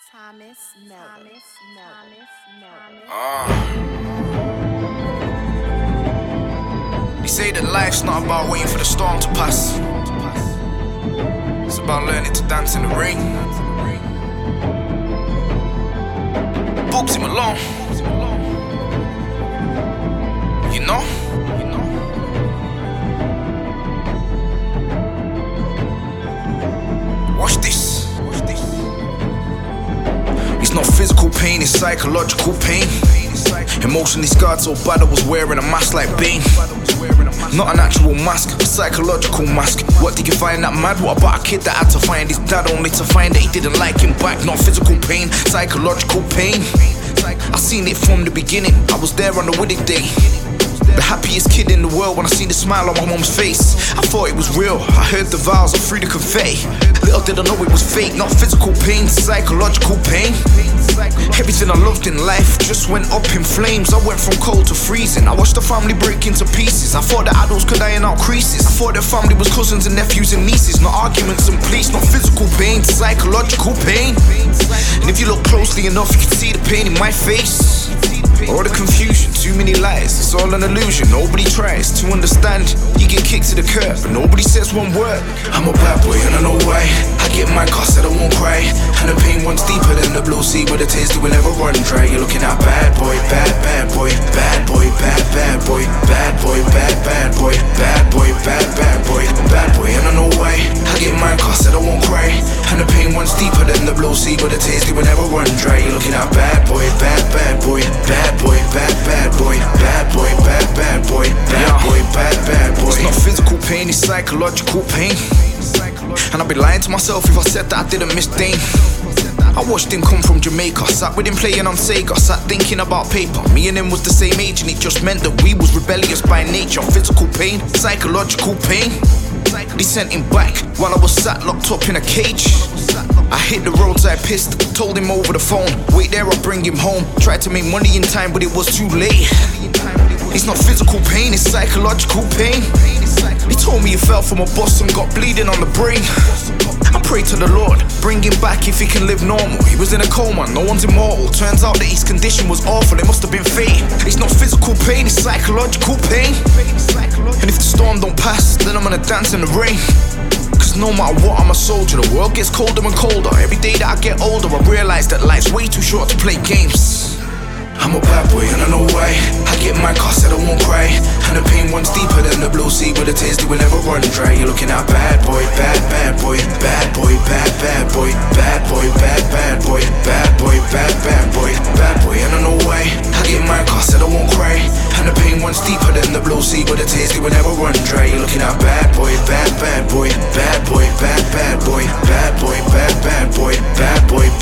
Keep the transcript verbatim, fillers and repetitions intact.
Thomas Melvin. Thomas Melvin. Uh. They say that life's not about waiting for the storm to pass. It's about learning to dance in the rain. Booksy Malone. You know? You know? Watch this. Watch this. It's not physical pain, it's psychological pain. Emotionally scarred so bad I was wearing a mask like Bane. Not an actual mask, a psychological mask. What did you find that mad? What about a kid that had to find his dad only to find that he didn't like him back? Not physical pain, psychological pain. I seen it from the beginning, I was there on the wedding day. The happiest kid in the world when I seen the smile on my mom's face. I thought it was real, I heard the vows, I threw the confetti. Little did I know it was fake, not physical pain, psychological pain. Everything I loved in life just went up in flames. I went from cold to freezing, I watched the family break into pieces. I thought that adults could iron out creases. I thought their family was cousins and nephews and nieces. Not arguments and pleas, not physical pain, psychological pain. And if you look closely enough you can see the pain in my face. All the confusion, too many lies, it's all an illusion. Nobody tries to understand. You get kicked to the curb, but nobody says one word. I'm a bad boy and I know why. I get my car said I won't cry. And the pain runs deeper than the blue sea, but the tears do will never run dry. You're looking at bad boy, bad, bad boy, bad boy, bad, bad boy, bad boy, bad, bad boy, bad boy, bad, bad boy, bad boy, and I know why. I get my car said I won't cry. And the pain runs deeper than the blue sea, but the tears do will never run dry. You're looking at bad boy, bad, bad boy, bad boy, bad, bad boy, bad boy, bad, bad boy, bad boy, bad, bad boy. It's not physical pain, it's psychological pain. And I'd be lying to myself if I said that I didn't miss Dane. I watched him come from Jamaica, sat with him playing on Sega, sat thinking about paper. Me and him was the same age and it just meant that we was rebellious by nature. Physical pain, psychological pain. They sent him back while I was sat locked up in a cage. I hit the roadside pissed, told him over the phone, wait there I'll bring him home. Tried to make money in time but it was too late. It's not physical pain, it's psychological pain. He told me he fell from a bus and got bleeding on the brain. I pray to the Lord, bring him back if he can live normal. He was in a coma, no one's immortal. Turns out that his condition was awful, it must have been fate. It's not physical pain, it's psychological pain. And if the storm don't pass, then I'm gonna dance in the rain. Cause no matter what, I'm a soldier. The world gets colder and colder. Every day that I get older, I realize that life's way too short to play games. I'm a bad boy and I know why. I get my car said I won't cry. And the pain runs deeper than the blue sea, but the tears do will never run dry. You're looking at bad boy, bad, bad boy, bad boy, bad, bad boy, bad boy, bad, bad boy, bad boy, bad, bad boy, bad boy, and I know why. I get my car said I won't cry. And the pain runs deeper than the blue sea, but the tears do will never run dry. You're looking at bad boy, bad, bad boy, bad boy, bad, bad boy, bad boy, bad, bad boy, bad boy,